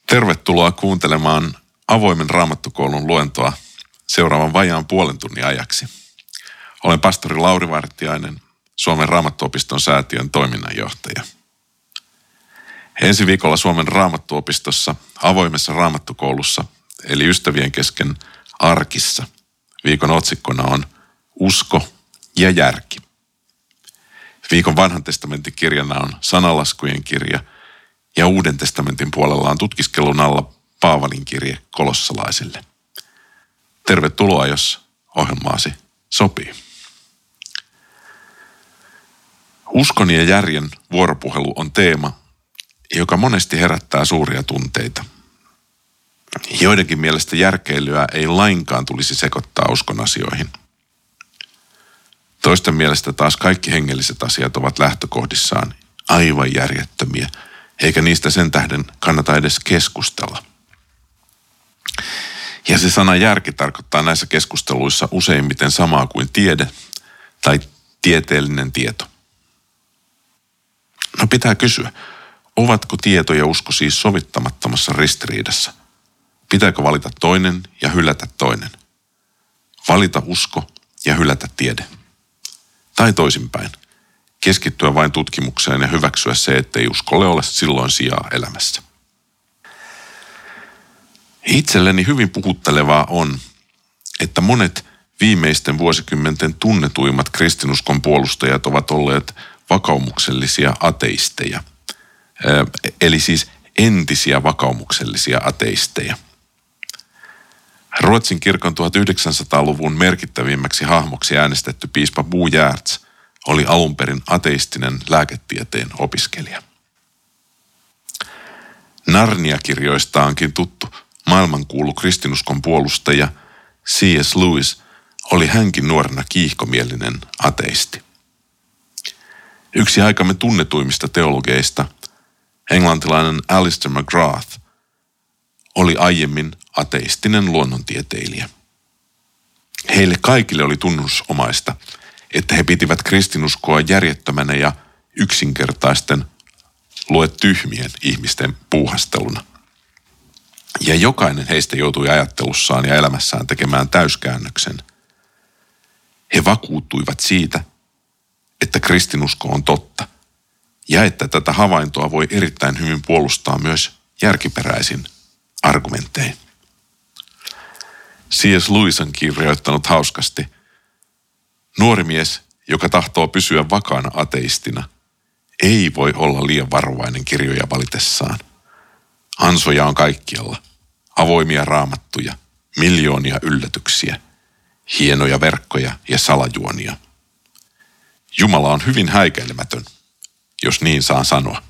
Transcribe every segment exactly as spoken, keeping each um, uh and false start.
Tervetuloa kuuntelemaan avoimen raamattukoulun luentoa seuraavan vajaan puolen tunnin ajaksi. Olen pastori Lauri Vartiainen, Suomen Raamattuopiston säätiön toiminnanjohtaja. Ensi viikolla Suomen Raamattuopistossa avoimessa raamattukoulussa, eli ystävien kesken arkissa, viikon otsikkona on Usko ja järki. Viikon vanhan testamentin kirjana on Sananlaskujen kirja ja Uuden testamentin puolella on tutkiskelun alla Paavalin kirje kolossalaisille. Tervetuloa, jos ohjelmaasi sopii. Uskon ja järjen vuoropuhelu on teema, joka monesti herättää suuria tunteita. Joidenkin mielestä järkeilyä ei lainkaan tulisi sekoittaa uskon asioihin. Toisten mielestä taas kaikki hengelliset asiat ovat lähtökohdissaan aivan järjettömiä, eikä niistä sen tähden kannata edes keskustella. Ja se sana järki tarkoittaa näissä keskusteluissa useimmiten samaa kuin tiede tai tieteellinen tieto. No pitää kysyä, ovatko tieto ja usko siis sovittamattomassa ristiriidassa? Pitääkö valita toinen ja hylätä toinen? Valita usko ja hylätä tiede? Tai toisinpäin, keskittyä vain tutkimukseen ja hyväksyä se, ettei uskolle ole silloin sijaa elämässä. Itselleni hyvin puhuttelevaa on, että monet viimeisten vuosikymmenten tunnetuimmat kristinuskon puolustajat ovat olleet vakaumuksellisia ateisteja, eli siis entisiä vakaumuksellisia ateisteja. Ruotsin kirkon tuhatyhdeksänsataaluvun merkittävimmäksi hahmoksi äänestetty piispa Bo Giertz oli alun perin ateistinen lääketieteen opiskelija. Narnia-kirjoistaankin tuttu maailmankuulu kristinuskon puolustaja C S Lewis oli hänkin nuorena kiihkomielinen ateisti. Yksi aikamme tunnetuimmista teologeista, englantilainen Alistair McGrath, oli aiemmin ateistinen luonnontieteilijä. Heille kaikille oli tunnusomaista, että he pitivät kristinuskoa järjettömänä ja yksinkertaisten, lue tyhmien ihmisten puuhasteluna. Ja jokainen heistä joutui ajattelussaan ja elämässään tekemään täyskäännöksen. He vakuuttuivat siitä, että kristinusko on totta ja että tätä havaintoa voi erittäin hyvin puolustaa myös järkiperäisin argumentein. C S Lewis on kirjoittanut hauskasti: nuori mies, joka tahtoo pysyä vakaana ateistina, ei voi olla liian varovainen kirjoja valitessaan. Ansoja on kaikkialla, avoimia raamattuja, miljoonia yllätyksiä, hienoja verkkoja ja salajuonia. Jumala on hyvin häikäilemätön, jos niin saa sanoa.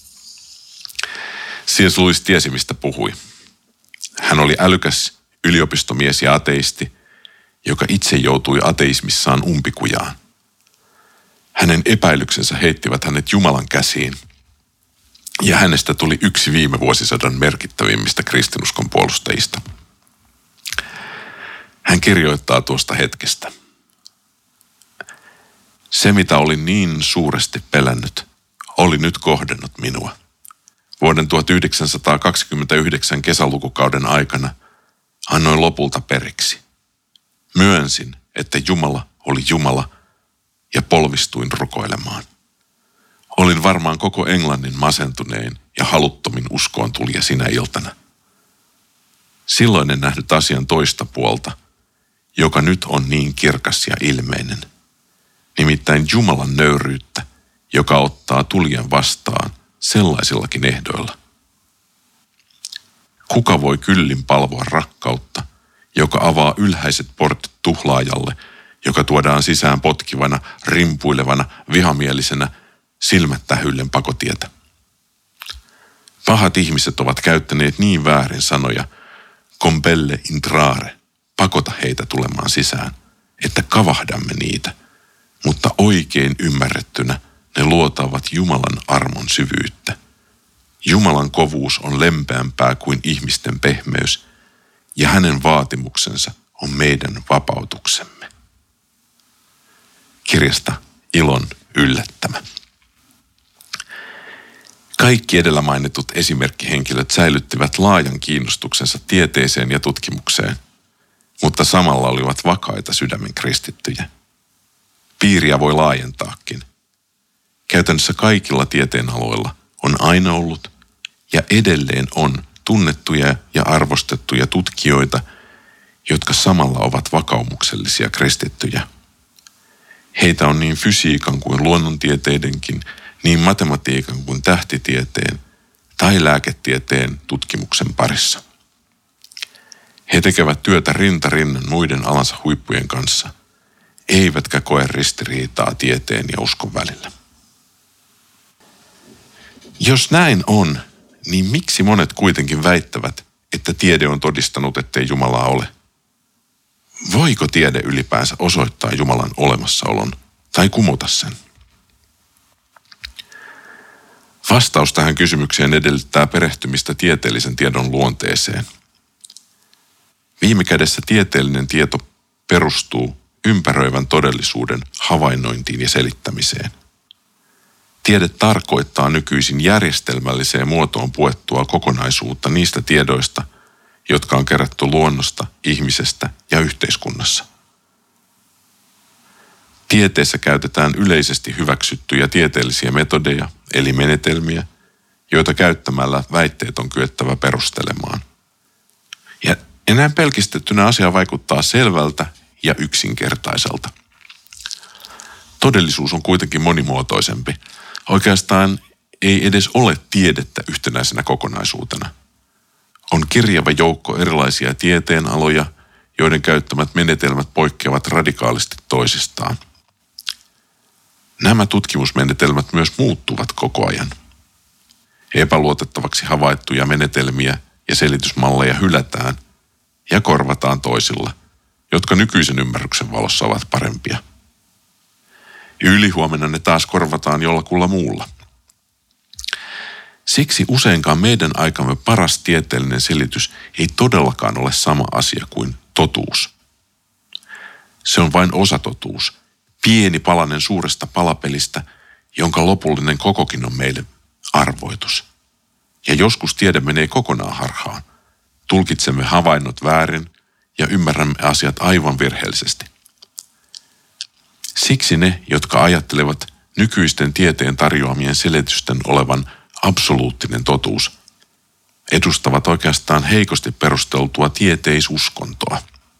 C S Lewis tiesi, mistä puhui. Hän oli älykäs yliopistomies ja ateisti, joka itse joutui ateismissaan umpikujaan. Hänen epäilyksensä heittivät hänet Jumalan käsiin, ja hänestä tuli yksi viime vuosisadan merkittävimmistä kristinuskon puolustajista. Hän kirjoittaa tuosta hetkestä: se, mitä olin niin suuresti pelännyt, oli nyt kohdannut minua. Vuoden tuhatyhdeksänsataakaksikymmentäyhdeksän kesälukukauden aikana annoin lopulta periksi. Myönsin, että Jumala oli Jumala, ja polvistuin rukoilemaan. Olin varmaan koko Englannin masentunein ja haluttomin uskoon tulija sinä iltana. Silloin en nähnyt asian toista puolta, joka nyt on niin kirkas ja ilmeinen. Nimittäin Jumalan nöyryyttä, joka ottaa tulijan vastaan sellaisillakin ehdoilla. Kuka voi kyllin palvoa rakkautta, joka avaa ylhäiset portit tuhlaajalle, joka tuodaan sisään potkivana, rimpuilevana, vihamielisenä, silmät tähyllen pakotietä? Pahat ihmiset ovat käyttäneet niin väärin sanoja, compelle intrare, pakota heitä tulemaan sisään, että kavahdamme niitä, mutta oikein ymmärrettynä ne luotaavat Jumalan armon syvyyttä. Jumalan kovuus on lempeämpää kuin ihmisten pehmeys, ja hänen vaatimuksensa on meidän vapautuksemme. Kirjasta Ilon yllättämä. Kaikki edellä mainitut esimerkkihenkilöt säilyttivät laajan kiinnostuksensa tieteeseen ja tutkimukseen, mutta samalla olivat vakaita sydämen kristittyjä. Piiriä voi laajentaakin. Käytännössä kaikilla tieteenaloilla on aina ollut ja edelleen on tunnettuja ja arvostettuja tutkijoita, jotka samalla ovat vakaumuksellisia kristittyjä. Heitä on niin fysiikan kuin luonnontieteidenkin, niin matematiikan kuin tähtitieteen tai lääketieteen tutkimuksen parissa. He tekevät työtä rinta rinnan muiden alansa huippujen kanssa, eivätkä koe ristiriitaa tieteen ja uskon välillä. Jos näin on, niin miksi monet kuitenkin väittävät, että tiede on todistanut, ettei Jumalaa ole? Voiko tiede ylipäänsä osoittaa Jumalan olemassaolon tai kumota sen? Vastaus tähän kysymykseen edellyttää perehtymistä tieteellisen tiedon luonteeseen. Viime kädessä tieteellinen tieto perustuu ympäröivän todellisuuden havainnointiin ja selittämiseen. Tiede tarkoittaa nykyisin järjestelmälliseen muotoon puettua kokonaisuutta niistä tiedoista, jotka on kerätty luonnosta, ihmisestä ja yhteiskunnassa. Tieteessä käytetään yleisesti hyväksyttyjä tieteellisiä metodeja, eli menetelmiä, joita käyttämällä väitteet on kyettävä perustelemaan. Ja enää pelkistettynä asia vaikuttaa selvältä ja yksinkertaiselta. Todellisuus on kuitenkin monimuotoisempi. Oikeastaan ei edes ole tiedettä yhtenäisenä kokonaisuutena. On kirjava joukko erilaisia tieteenaloja, joiden käyttämät menetelmät poikkeavat radikaalisti toisistaan. Nämä tutkimusmenetelmät myös muuttuvat koko ajan. Epäluotettavaksi havaittuja menetelmiä ja selitysmalleja hylätään ja korvataan toisilla, jotka nykyisen ymmärryksen valossa ovat parempia. Ylihuomenna ne taas korvataan jollakulla muulla. Siksi useinkaan meidän aikamme paras tieteellinen selitys ei todellakaan ole sama asia kuin totuus. Se on vain osatotuus, pieni palanen suuresta palapelistä, jonka lopullinen kokokin on meille arvoitus. Ja joskus tiede menee kokonaan harhaan. Tulkitsemme havainnot väärin ja ymmärrämme asiat aivan virheellisesti. Siksi ne, jotka ajattelevat nykyisten tieteen tarjoamien selitysten olevan absoluuttinen totuus, edustavat oikeastaan heikosti perusteltua tieteisuskontoa.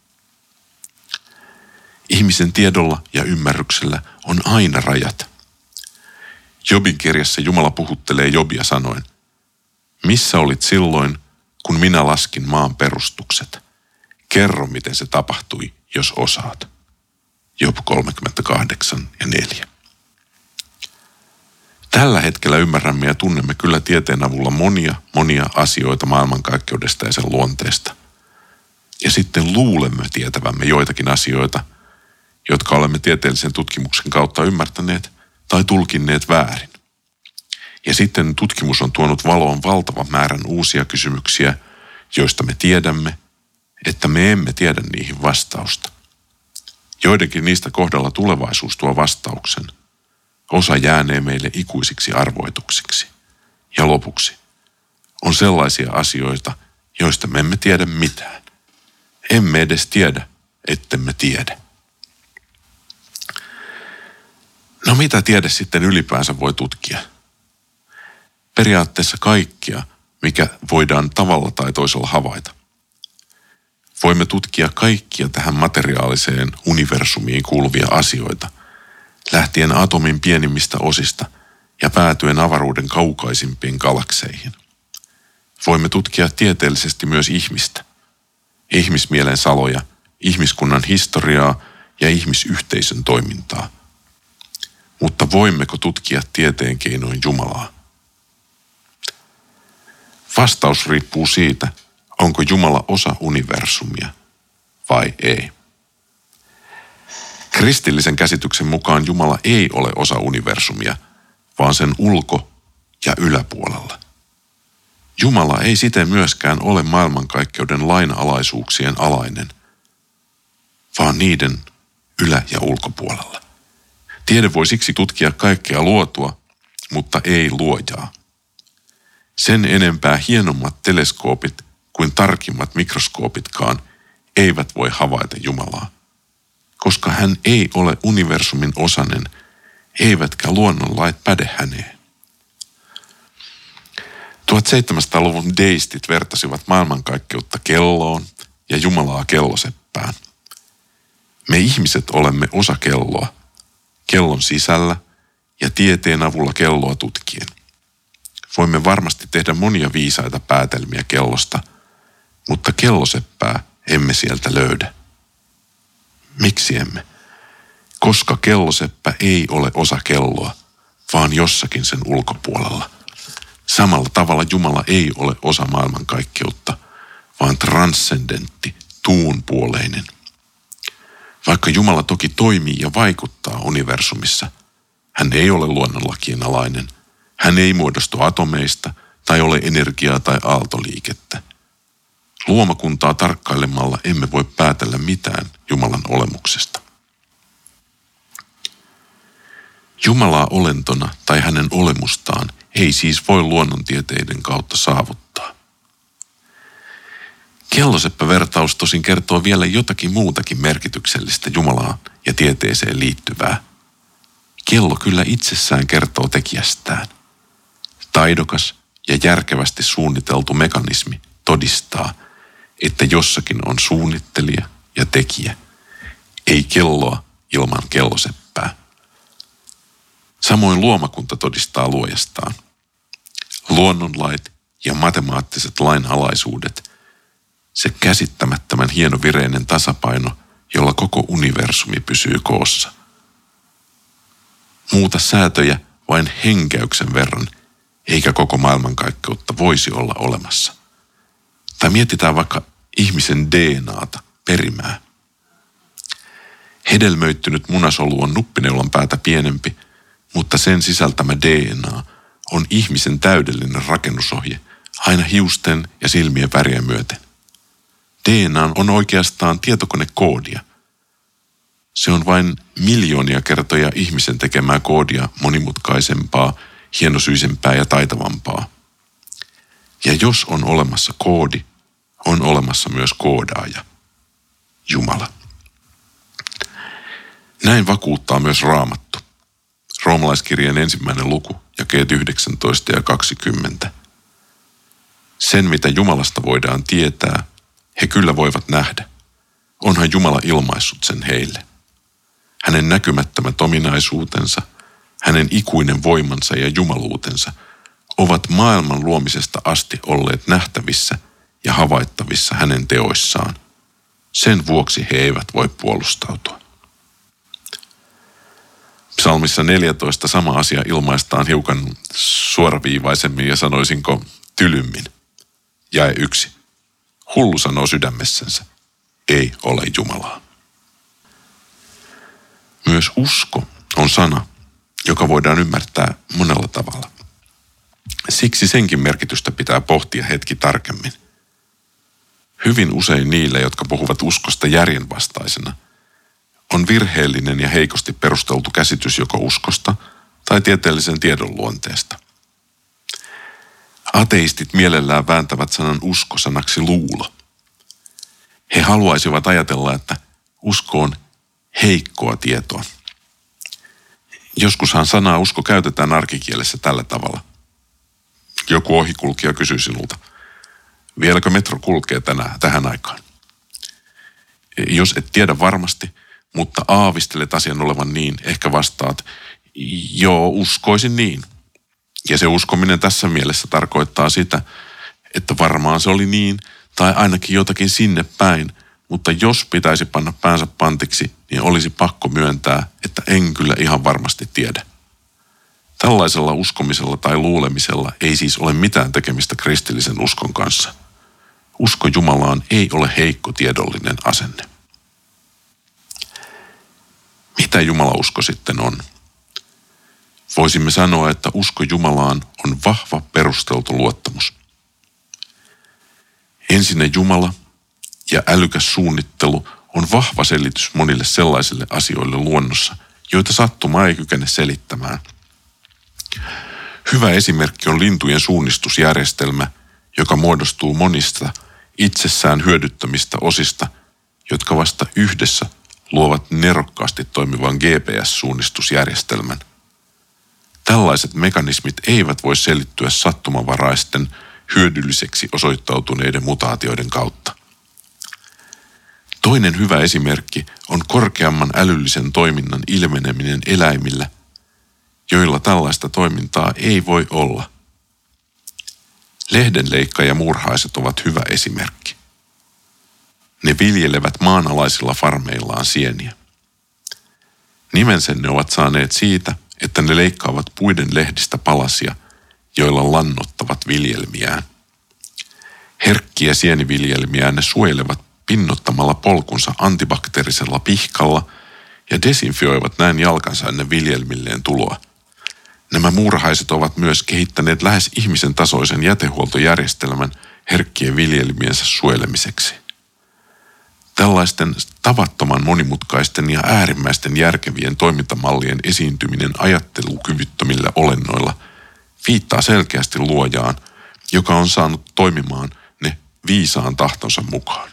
Ihmisen tiedolla ja ymmärryksellä on aina rajat. Jobin kirjassa Jumala puhuttelee Jobia sanoen, missä olit silloin, kun minä laskin maan perustukset? Kerro, miten se tapahtui, jos osaat. Job kolmekymmentäkahdeksan ja neljä. Tällä hetkellä ymmärrämme ja tunnemme kyllä tieteen avulla monia, monia asioita maailmankaikkeudesta ja sen luonteesta. Ja sitten luulemme tietävämme joitakin asioita, jotka olemme tieteellisen tutkimuksen kautta ymmärtäneet tai tulkinneet väärin. Ja sitten tutkimus on tuonut valoon valtavan määrän uusia kysymyksiä, joista me tiedämme, että me emme tiedä niihin vastausta. Joidenkin niistä kohdalla tulevaisuus tuo vastauksen. Osa jäänee meille ikuisiksi arvoituksiksi. Ja lopuksi on sellaisia asioita, joista me emme tiedä mitään. Emme edes tiedä, ettemme tiedä. No mitä tiede sitten ylipäänsä voi tutkia? Periaatteessa kaikkia, mikä voidaan tavalla tai toisella havaita. Voimme tutkia kaikkia tähän materiaaliseen universumiin kuuluvia asioita, lähtien atomin pienimmistä osista ja päätyen avaruuden kaukaisimpiin galakseihin. Voimme tutkia tieteellisesti myös ihmistä, ihmismielen saloja, ihmiskunnan historiaa ja ihmisyhteisön toimintaa. Mutta voimmeko tutkia tieteen keinoin Jumalaa? Vastaus riippuu siitä, onko Jumala osa universumia vai ei. Kristillisen käsityksen mukaan Jumala ei ole osa universumia, vaan sen ulko- ja yläpuolella. Jumala ei siten myöskään ole maailmankaikkeuden lainalaisuuksien alainen, vaan niiden ylä- ja ulkopuolella. Tiede voi siksi tutkia kaikkea luotua, mutta ei luojaa. Sen enempää hienommat teleskoopit kuin tarkimmat mikroskoopitkaan eivät voi havaita Jumalaa, koska hän ei ole universumin osanen, eivätkä luonnonlait päde häneen. tuhatseitsemänsataaluvun deistit vertasivat maailmankaikkeutta kelloon ja Jumalaa kelloseppään. Me ihmiset olemme osa kelloa, kellon sisällä ja tieteen avulla kelloa tutkien. Voimme varmasti tehdä monia viisaita päätelmiä kellosta, mutta kelloseppää emme sieltä löydä. Miksi emme? Koska kelloseppä ei ole osa kelloa, vaan jossakin sen ulkopuolella. Samalla tavalla Jumala ei ole osa maailmankaikkeutta, vaan transcendentti, tuunpuoleinen. Vaikka Jumala toki toimii ja vaikuttaa universumissa, hän ei ole luonnonlakien alainen. Hän ei muodostu atomeista tai ole energiaa tai aaltoliikettä. Luomakuntaa tarkkailemalla emme voi päätellä mitään Jumalan olemuksesta. Jumalaa olentona tai hänen olemustaan ei siis voi luonnontieteiden kautta saavuttaa. Kelloseppä-vertaus tosin kertoo vielä jotakin muutakin merkityksellistä Jumalaan ja tieteeseen liittyvää. Kello kyllä itsessään kertoo tekijästään. Taidokas ja järkevästi suunniteltu mekanismi todistaa, että jossakin on suunnittelija ja tekijä, ei kelloa ilman kelloseppää. Samoin luomakunta todistaa luojastaan. Luonnonlait ja matemaattiset lainalaisuudet, se käsittämättömän hienovireinen tasapaino, jolla koko universumi pysyy koossa. Muuta säätöjä vain henkäyksen verran, eikä koko maailmankaikkeutta voisi olla olemassa. Tai mietitään vaikka ihmisen D N A:ta, perimää. Hedelmöittynyt munasolu on nuppineulan päätä pienempi, mutta sen sisältämä D N A on ihmisen täydellinen rakennusohje aina hiusten ja silmien väriä myöten. D N A on oikeastaan tietokonekoodia. Se on vain miljoonia kertoja ihmisen tekemää koodia monimutkaisempaa, hienosyisempää ja taitavampaa. Ja jos on olemassa koodi, on olemassa myös koodaaja, Jumala. Näin vakuuttaa myös Raamattu. Roomalaiskirjeen ensimmäinen luku, jakeet yhdeksäntoista ja kaksikymmentä. Sen, mitä Jumalasta voidaan tietää, he kyllä voivat nähdä. Onhan Jumala ilmaissut sen heille. Hänen näkymättömät ominaisuutensa, hänen ikuinen voimansa ja jumaluutensa ovat maailman luomisesta asti olleet nähtävissä ja havaittavissa hänen teoissaan. Sen vuoksi he eivät voi puolustautua. Psalmissa neljätoista sama asia ilmaistaan hiukan suoraviivaisemmin ja sanoisinko tylymmin. Jae yksi. Hullu sanoo sydämessänsä, ei ole Jumalaa. Myös usko on sana, joka voidaan ymmärtää monella tavalla. Siksi senkin merkitystä pitää pohtia hetki tarkemmin. Hyvin usein niille, jotka puhuvat uskosta järjenvastaisena, on virheellinen ja heikosti perusteltu käsitys joko uskosta tai tieteellisen tiedon luonteesta. Ateistit mielellään vääntävät sanan usko sanaksi luulo. He haluaisivat ajatella, että usko on heikkoa tietoa. Joskushan sanaa usko käytetään arkikielessä tällä tavalla. Joku ohikulkija kysyy sinulta, vieläkö metro kulkee tänään, tähän aikaan? Jos et tiedä varmasti, mutta aavistelet asian olevan niin, ehkä vastaat, joo, uskoisin niin. Ja se uskominen tässä mielessä tarkoittaa sitä, että varmaan se oli niin, tai ainakin jotakin sinne päin, mutta jos pitäisi panna päänsä pantiksi, niin olisi pakko myöntää, että en kyllä ihan varmasti tiedä. Tällaisella uskomisella tai luulemisella ei siis ole mitään tekemistä kristillisen uskon kanssa. Usko Jumalaan ei ole heikko tiedollinen asenne. Mitä jumalausko sitten on? Voisimme sanoa, että usko Jumalaan on vahva perusteltu luottamus. Ensinnä Jumala ja älykäs suunnittelu on vahva selitys monille sellaisille asioille luonnossa, joita sattuma ei kykene selittämään. Hyvä esimerkki on lintujen suunnistusjärjestelmä, joka muodostuu monista itsessään hyödyttömistä osista, jotka vasta yhdessä luovat nerokkaasti toimivan G P S-suunnistusjärjestelmän. Tällaiset mekanismit eivät voi selittyä sattumanvaraisten hyödylliseksi osoittautuneiden mutaatioiden kautta. Toinen hyvä esimerkki on korkeamman älyllisen toiminnan ilmeneminen eläimillä, joilla tällaista toimintaa ei voi olla. Lehdenleikka ja muurahaiset ovat hyvä esimerkki. Ne viljelevät maanalaisilla farmeillaan sieniä. Nimensä ne ovat saaneet siitä, että ne leikkaavat puiden lehdistä palasia, joilla lannottavat viljelmiään. Herkkiä sieniviljelmiään ne suojelevat pinnottamalla polkunsa antibakteerisella pihkalla ja desinfioivat näin jalkansa ennen viljelmilleen tuloa. Nämä muurahaiset ovat myös kehittäneet lähes ihmisen tasoisen jätehuoltojärjestelmän herkkien viljelmiensä suojelemiseksi. Tällaisten tavattoman monimutkaisten ja äärimmäisten järkevien toimintamallien esiintyminen ajattelukyvyttömillä olennoilla viittaa selkeästi luojaan, joka on saanut toimimaan ne viisaan tahtonsa mukaan.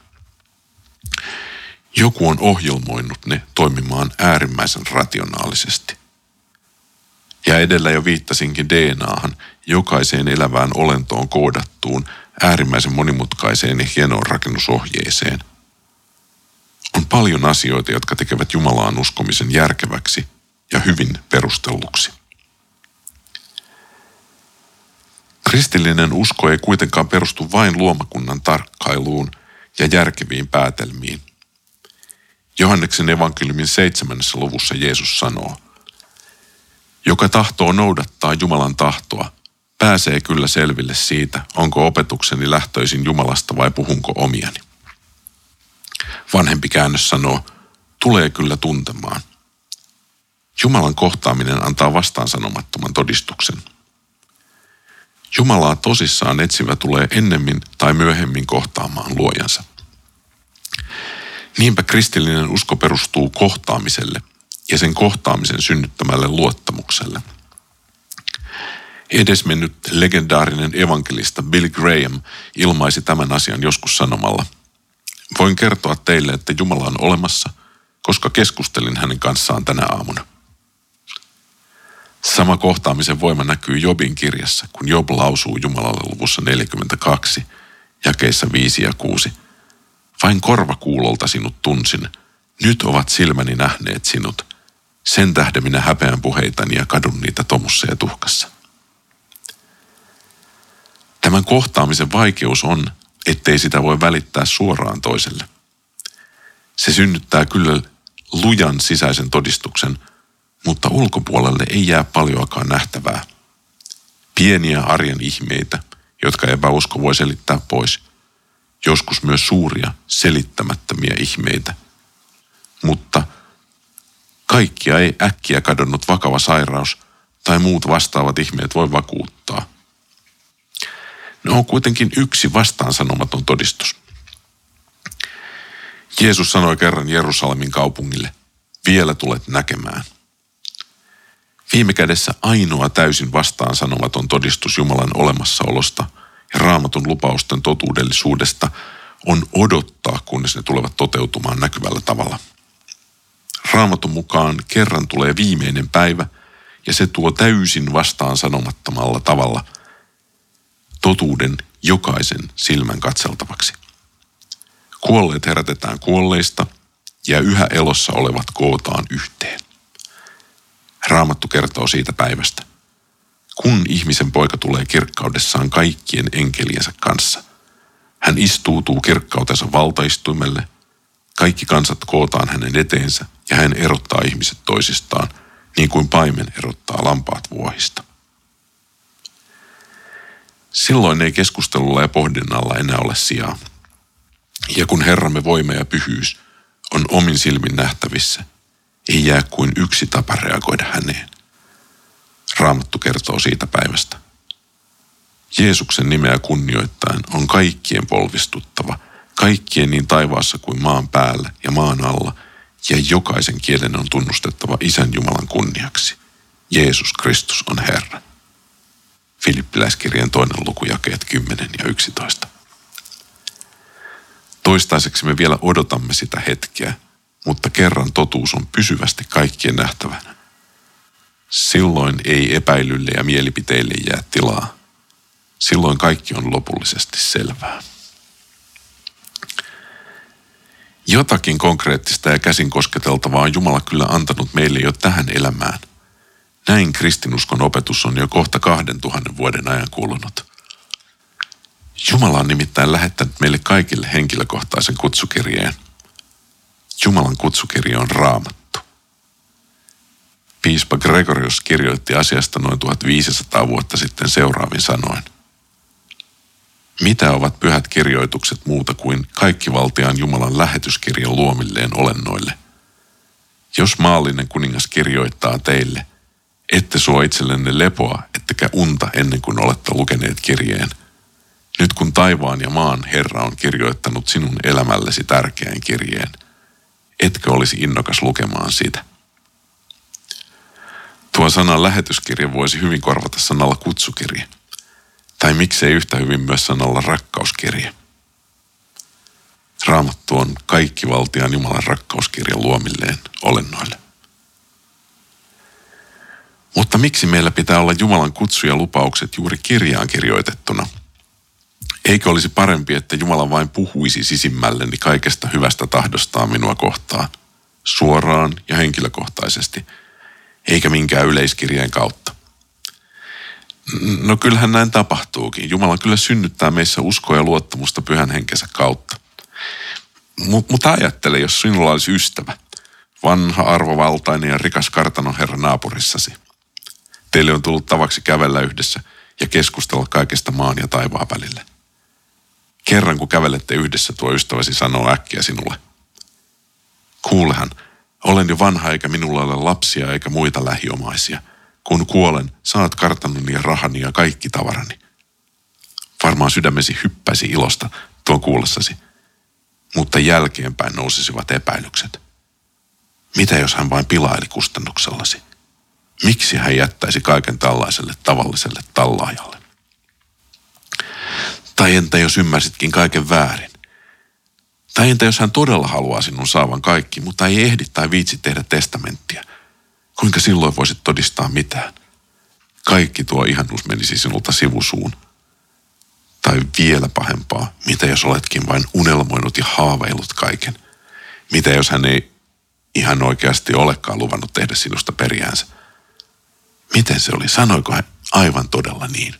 Joku on ohjelmoinut ne toimimaan äärimmäisen rationaalisesti. Ja edellä jo viittasinkin D N A:han, jokaiseen elävään olentoon koodattuun äärimmäisen monimutkaiseen ja hienoon rakennusohjeeseen. On paljon asioita, jotka tekevät Jumalaan uskomisen järkeväksi ja hyvin perustelluksi. Kristillinen usko ei kuitenkaan perustu vain luomakunnan tarkkailuun ja järkeviin päätelmiin. Johanneksen evankeliumin seitsemännessä luvussa Jeesus sanoo, joka tahtoo noudattaa Jumalan tahtoa, pääsee kyllä selville siitä, onko opetukseni lähtöisin Jumalasta vai puhunko omiani. Vanhempi käännös sanoo, tulee kyllä tuntemaan. Jumalan kohtaaminen antaa vastaansanomattoman todistuksen. Jumalaa tosissaan etsivä tulee ennemmin tai myöhemmin kohtaamaan luojansa. Niinpä kristillinen usko perustuu kohtaamiselle ja sen kohtaamisen synnyttämälle luottamukselle. Edesmennyt legendaarinen evankelista Billy Graham ilmaisi tämän asian joskus sanomalla, voin kertoa teille, että Jumala on olemassa, koska keskustelin hänen kanssaan tänä aamuna. Sama kohtaamisen voima näkyy Jobin kirjassa, kun Job lausuu Jumalalle luvussa neljäkymmentäkaksi, jakeissa viisi ja kuusi. Vain korvakuulolta sinut tunsin, nyt ovat silmäni nähneet sinut. Sen tähden minä häpeän puheitani ja kadun niitä tomussa ja tuhkassa. Tämän kohtaamisen vaikeus on, ettei sitä voi välittää suoraan toiselle. Se synnyttää kyllä lujan sisäisen todistuksen, mutta ulkopuolelle ei jää paljoakaan nähtävää. Pieniä arjen ihmeitä, jotka epäusko voi selittää pois. Joskus myös suuria, selittämättömiä ihmeitä. Mutta kaikkia ei äkkiä kadonnut vakava sairaus tai muut vastaavat ihmeet voi vakuuttaa. Ne on kuitenkin yksi vastaansanomaton todistus. Jeesus sanoi kerran Jerusalemin kaupungille, vielä tulet näkemään. Viime kädessä ainoa täysin vastaansanomaton todistus Jumalan olemassaolosta ja Raamatun lupausten totuudellisuudesta on odottaa, kunnes ne tulevat toteutumaan näkyvällä tavalla. Raamatun mukaan kerran tulee viimeinen päivä ja se tuo täysin vastaansanomattomalla tavalla totuuden jokaisen silmän katseltavaksi. Kuolleet herätetään kuolleista ja yhä elossa olevat kootaan yhteen. Raamattu kertoo siitä päivästä. Kun ihmisen poika tulee kirkkaudessaan kaikkien enkeliensä kanssa, hän istuutuu kirkkautensa valtaistuimelle, kaikki kansat kootaan hänen eteensä ja hän erottaa ihmiset toisistaan, niin kuin paimen erottaa lampaat vuohista. Silloin ei keskustelulla ja pohdinnalla enää ole sijaa. Ja kun Herramme voima ja pyhyys on omin silmin nähtävissä, ei jää kuin yksi tapa reagoida häneen. Raamattu kertoo siitä päivästä. Jeesuksen nimeä kunnioittaen on kaikkien polvistuttava, kaikkien niin taivaassa kuin maan päällä ja maan alla, ja jokaisen kielen on tunnustettava Isän Jumalan kunniaksi. Jeesus Kristus on Herra. Filippiläiskirjeen toinen luku jakeet kymmenen ja yksitoista. Toistaiseksi me vielä odotamme sitä hetkeä, mutta kerran totuus on pysyvästi kaikkien nähtävänä. Silloin ei epäilylle ja mielipiteille jää tilaa. Silloin kaikki on lopullisesti selvää. Jotakin konkreettista ja käsin kosketeltavaa on Jumala kyllä antanut meille jo tähän elämään. Näin kristinuskon opetus on jo kohta kahden tuhannen vuoden ajan kulunut. Jumala on nimittäin lähettänyt meille kaikille henkilökohtaisen kutsukirjeen. Jumalan kutsukirja on Raamattu. Piispa Gregorius kirjoitti asiasta noin tuhatviisisataa vuotta sitten seuraavin sanoin. Mitä ovat pyhät kirjoitukset muuta kuin kaikkivaltiaan Jumalan lähetyskirjan luomilleen olennoille? Jos maallinen kuningas kirjoittaa teille, ette suo itsellenne lepoa, ettekä unta ennen kuin olette lukeneet kirjeen. Nyt kun taivaan ja maan Herra on kirjoittanut sinun elämällesi tärkeän kirjeen, etkö olisi innokas lukemaan sitä? Tuo sana lähetyskirja voisi hyvin korvata sanalla kutsukirja. Tai miksei yhtä hyvin myös sanalla rakkauskirja. Raamattu on kaikkivaltiaan Jumalan rakkauskirja luomilleen olennoille. Mutta miksi meillä pitää olla Jumalan kutsu ja lupaukset juuri kirjaan kirjoitettuna? Eikö olisi parempi, että Jumala vain puhuisi sisimmälleni kaikesta hyvästä tahdostaan minua kohtaan, suoraan ja henkilökohtaisesti, eikä minkään yleiskirjeen kautta? No kyllähän näin tapahtuukin. Jumala kyllä synnyttää meissä uskoa ja luottamusta pyhän henkensä kautta. Mutta ajattele, jos sinulla olisi ystävä, vanha, arvovaltainen ja rikas kartanoherra naapurissasi. Teille on tullut tavaksi kävellä yhdessä ja keskustella kaikesta maan ja taivaan välillä. Kerran kun kävelette yhdessä, tuo ystäväsi sanoo äkkiä sinulle. Kuulehan, olen jo vanha eikä minulla ole lapsia eikä muita lähiomaisia. Kun kuolen, saat kartanoni ja rahani ja kaikki tavarani. Varmaan sydämesi hyppäisi ilosta tuon kuullessasi, mutta jälkeenpäin nousisivat epäilykset. Mitä jos hän vain pilaili kustannuksellasi? Miksi hän jättäisi kaiken tällaiselle tavalliselle tallaajalle? Tai entä jos ymmärsitkin kaiken väärin? Tai entä jos hän todella haluaa sinun saavan kaikki, mutta ei ehdi tai viitsi tehdä testamenttia? Kuinka silloin voisit todistaa mitään? Kaikki tuo ihanus menisi sinulta sivusuun. Tai vielä pahempaa, mitä jos oletkin vain unelmoinut ja haaveillut kaiken? Mitä jos hän ei ihan oikeasti olekaan luvannut tehdä sinusta periäänsä? Miten se oli? Sanoiko hän aivan todella niin?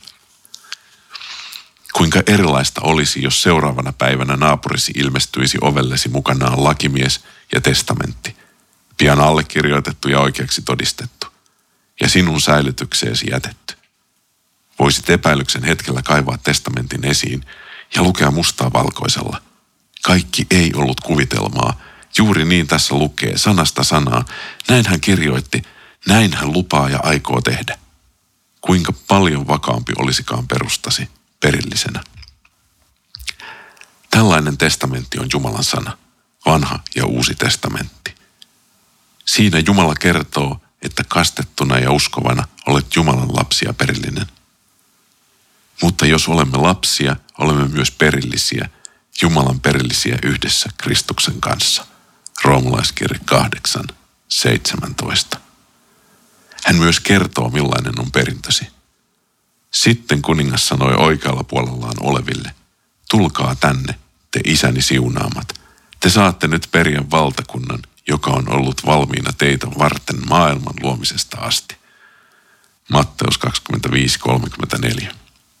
Kuinka erilaista olisi, jos seuraavana päivänä naapurisi ilmestyisi ovellesi mukanaan lakimies ja testamentti, pian allekirjoitettu ja oikeaksi todistettu, ja sinun säilytykseesi jätetty. Voisit epäilyksen hetkellä kaivaa testamentin esiin ja lukea mustaa valkoisella. Kaikki ei ollut kuvitelmaa. Juuri niin tässä lukee, sanasta sanaa. Näin hän kirjoitti, näin hän lupaa ja aikoo tehdä. Kuinka paljon vakaampi olisikaan perustasi perillisenä. Tällainen testamentti on Jumalan sana, vanha ja uusi testamentti. Siinä Jumala kertoo, että kastettuna ja uskovana olet Jumalan lapsia perillinen. Mutta jos olemme lapsia, olemme myös perillisiä, Jumalan perillisiä yhdessä Kristuksen kanssa. Roomalaiskirje kahdeksan, seitsemäntoista. Hän myös kertoo, millainen on perintösi. Sitten kuningas sanoi oikealla puolellaan oleville, tulkaa tänne, te isäni siunaamat. Te saatte nyt periä valtakunnan, joka on ollut valmiina teitä varten maailman luomisesta asti. Matteus kaksikymmentäviisi kolmekymmentäneljä.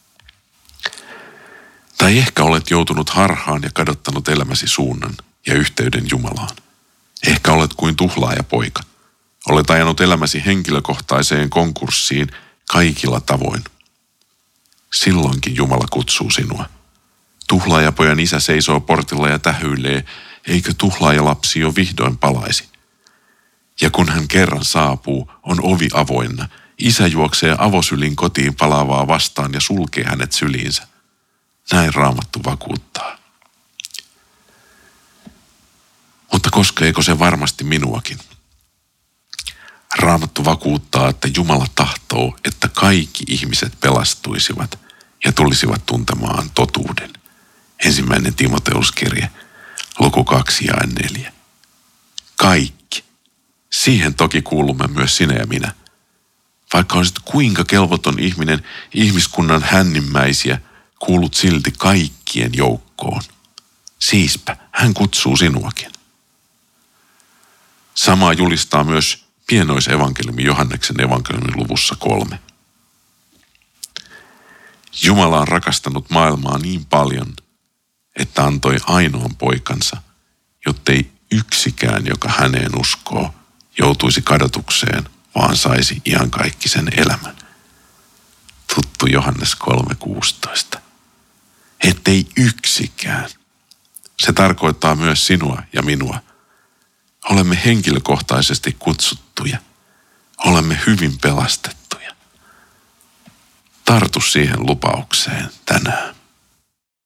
Tai ehkä olet joutunut harhaan ja kadottanut elämäsi suunnan ja yhteyden Jumalaan. Ehkä olet kuin tuhlaaja poika. Olet ajanut elämäsi henkilökohtaiseen konkurssiin kaikilla tavoin. Silloinkin Jumala kutsuu sinua. Tuhlaajapojan isä seisoo portilla ja tähyilee, eikö tuhlaajalapsi jo vihdoin palaisi? Ja kun hän kerran saapuu, on ovi avoinna. Isä juoksee avosylin kotiin palaavaa vastaan ja sulkee hänet syliinsä. Näin Raamattu vakuuttaa. Mutta koskeeko se varmasti minuakin? Raamattu vakuuttaa, että Jumala tahtoo, että kaikki ihmiset pelastuisivat ja tulisivat tuntemaan totuuden. Ensimmäinen Timoteuskirje, luku kaksi ja neljä. Kaikki. Siihen toki kuulumme myös sinä ja minä. Vaikka olisit kuinka kelvoton ihminen, ihmiskunnan hännimmäisiä, kuulut silti kaikkien joukkoon. Siispä hän kutsuu sinuakin. Samaa julistaa myös pienoisevankeliumi Johanneksen evankeliumin luvussa kolme. Jumala on rakastanut maailmaa niin paljon, että antoi ainoan poikansa, jottei yksikään, joka häneen uskoo, joutuisi kadotukseen, vaan saisi iankaikkisen elämän. Tuttu Johannes kolme kuusitoista. Ettei yksikään. Se tarkoittaa myös sinua ja minua. Olemme henkilökohtaisesti kutsuttuja. Olemme hyvin pelastettuja. Tartu siihen lupaukseen tänään.